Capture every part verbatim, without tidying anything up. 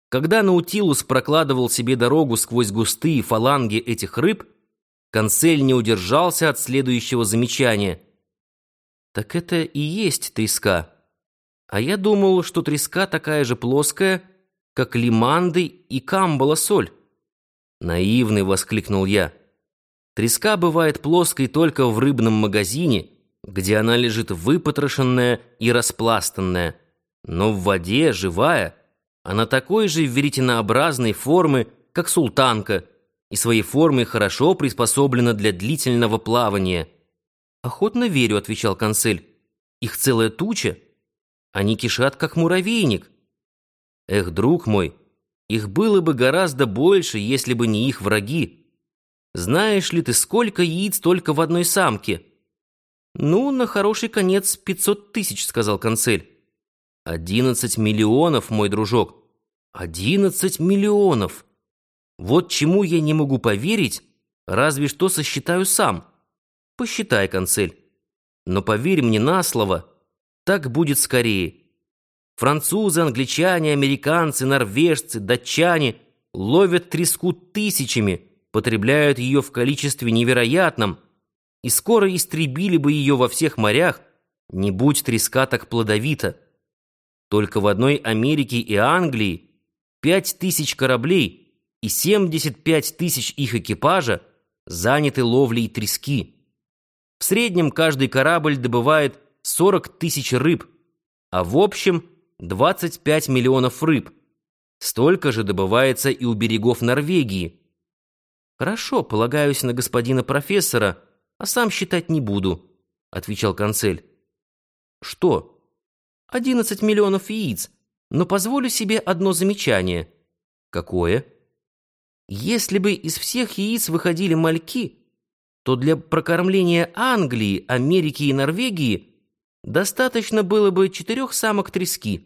Когда Наутилус прокладывал себе дорогу сквозь густые фаланги этих рыб, Консель не удержался от следующего замечания. «Так это и есть треска. А я думал, что треска такая же плоская, как лиманды и камбала-соль». «Наивный!» — воскликнул я. «Треска бывает плоской только в рыбном магазине, где она лежит выпотрошенная и распластанная, но в воде, живая, она такой же веретенообразной формы, как султанка, и своей формой хорошо приспособлена для длительного плавания». «Охотно верю», — отвечал Консель. «Их целая туча. Они кишат, как муравейник». «Эх, друг мой, их было бы гораздо больше, если бы не их враги. Знаешь ли ты, сколько яиц только в одной самке?» «Ну, на хороший конец пятьсот тысяч», — сказал Консель. «Одиннадцать миллионов, мой дружок. Одиннадцать миллионов! Вот чему я не могу поверить, разве что сосчитаю сам. Посчитай, Консель. Но поверь мне на слово, так будет скорее. Французы, англичане, американцы, норвежцы, датчане ловят треску тысячами, потребляют ее в количестве невероятном, и скоро истребили бы ее во всех морях, не будь треска так плодовита. Только в одной Америке и Англии пять тысяч кораблей и семьдесят пять тысяч их экипажа заняты ловлей трески. В среднем каждый корабль добывает сорок тысяч рыб, а в общем двадцать пять миллионов рыб. Столько же добывается и у берегов Норвегии. «Хорошо, полагаюсь на господина профессора, а сам считать не буду», — отвечал Консель. «Что?» «Одиннадцать миллионов яиц, но позволю себе одно замечание». «Какое?» «Если бы из всех яиц выходили мальки, то для прокормления Англии, Америки и Норвегии достаточно было бы четырех самок трески».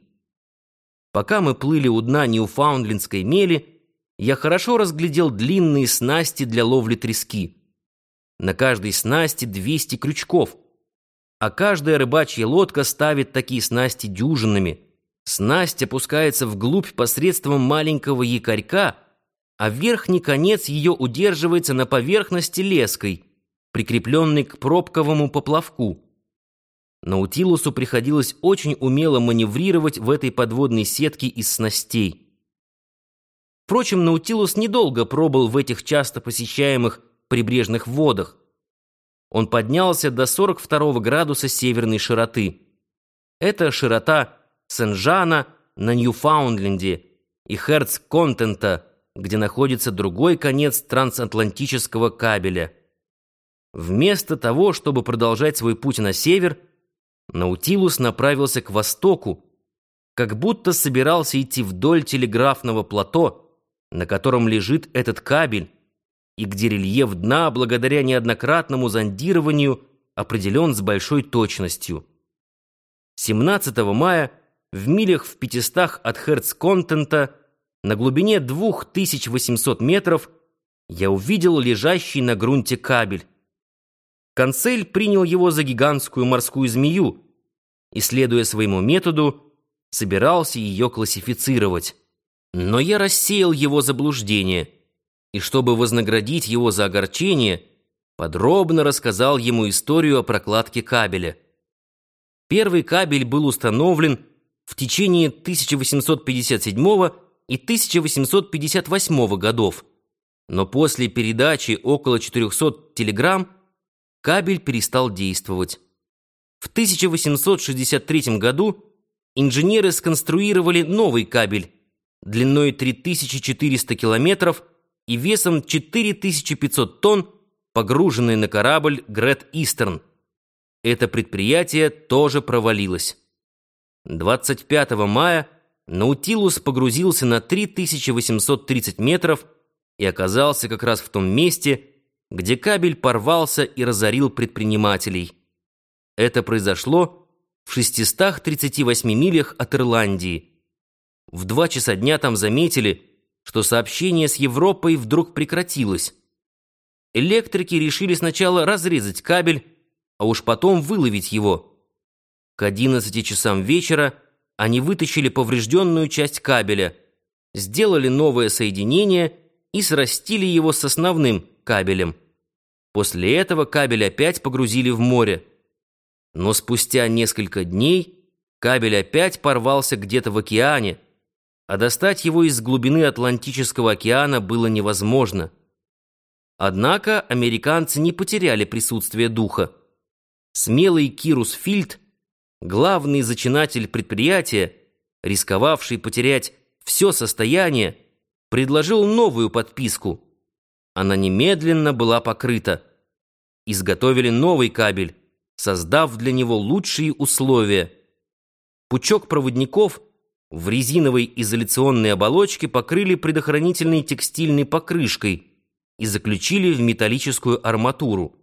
Пока мы плыли у дна Ньюфаундлендской мели, я хорошо разглядел длинные снасти для ловли трески. На каждой снасти двести крючков, а каждая рыбачья лодка ставит такие снасти дюжинами. Снасть опускается вглубь посредством маленького якорька, а верхний конец ее удерживается на поверхности леской, прикрепленной к пробковому поплавку. Наутилусу приходилось очень умело маневрировать в этой подводной сетке из снастей. Впрочем, Наутилус недолго пробыл в этих часто посещаемых прибрежных водах. Он поднялся до сорок второго градуса северной широты. Это широта Сен-Жана на Ньюфаундленде и Херц-Контента, где находится другой конец трансатлантического кабеля. Вместо того, чтобы продолжать свой путь на север, Наутилус направился к востоку, как будто собирался идти вдоль телеграфного плато, на котором лежит этот кабель, и где рельеф дна, благодаря неоднократному зондированию, определен с большой точностью. семнадцатого мая в милях в пятистах от Херц-Контента на глубине двух тысяч восьмисот метров я увидел лежащий на грунте кабель. Консель принял его за гигантскую морскую змею и, следуя своему методу, собирался ее классифицировать. Но я рассеял его заблуждение, и, чтобы вознаградить его за огорчение, подробно рассказал ему историю о прокладке кабеля. Первый кабель был установлен в течение тысяча восемьсот пятьдесят седьмого и тысяча восемьсот пятьдесят восьмого годов, но после передачи около четырехсот телеграмм кабель перестал действовать. В тысяча восемьсот шестьдесят третьем году инженеры сконструировали новый кабель длиной три тысячи четыреста километров и весом четыре тысячи пятьсот тонн, погруженный на корабль Грет Истерн. Это предприятие тоже провалилось. двадцать пятого мая Наутилус погрузился на три тысячи восемьсот тридцать метров и оказался как раз в том месте, где кабель порвался и разорил предпринимателей. Это произошло в шестистах тридцати восьми милях от Ирландии. В два часа дня там заметили, что сообщение с Европой вдруг прекратилось. Электрики решили сначала разрезать кабель, а уж потом выловить его. К одиннадцати часам вечера они вытащили поврежденную часть кабеля, сделали новое соединение и срастили его с основным кабелем. После этого кабель опять погрузили в море. Но спустя несколько дней кабель опять порвался где-то в океане, а достать его из глубины Атлантического океана было невозможно. Однако американцы не потеряли присутствие духа. Смелый Кирус Фильд, главный зачинатель предприятия, рисковавший потерять все состояние, предложил новую подписку. Она немедленно была покрыта. Изготовили новый кабель, создав для него лучшие условия. Пучок проводников в резиновой изоляционной оболочке покрыли предохранительной текстильной покрышкой и заключили в металлическую арматуру.